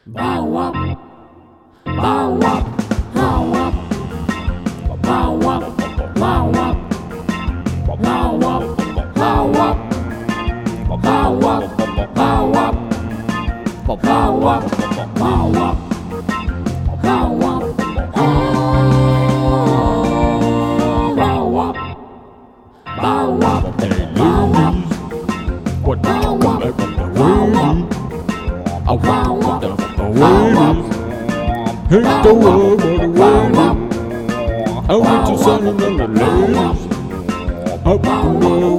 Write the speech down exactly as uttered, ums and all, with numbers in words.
Bow up, bow up, bow up, bow up, bow up, bow up, bow up, bow up, bow up, bow up, bow up, bow up, bow up, bow up, Hey bow up, ladies, what did you call it from the ladies? I want to put that from the ladies. Hate the world, but the ladies. I want to sign in on the ladies. I put the world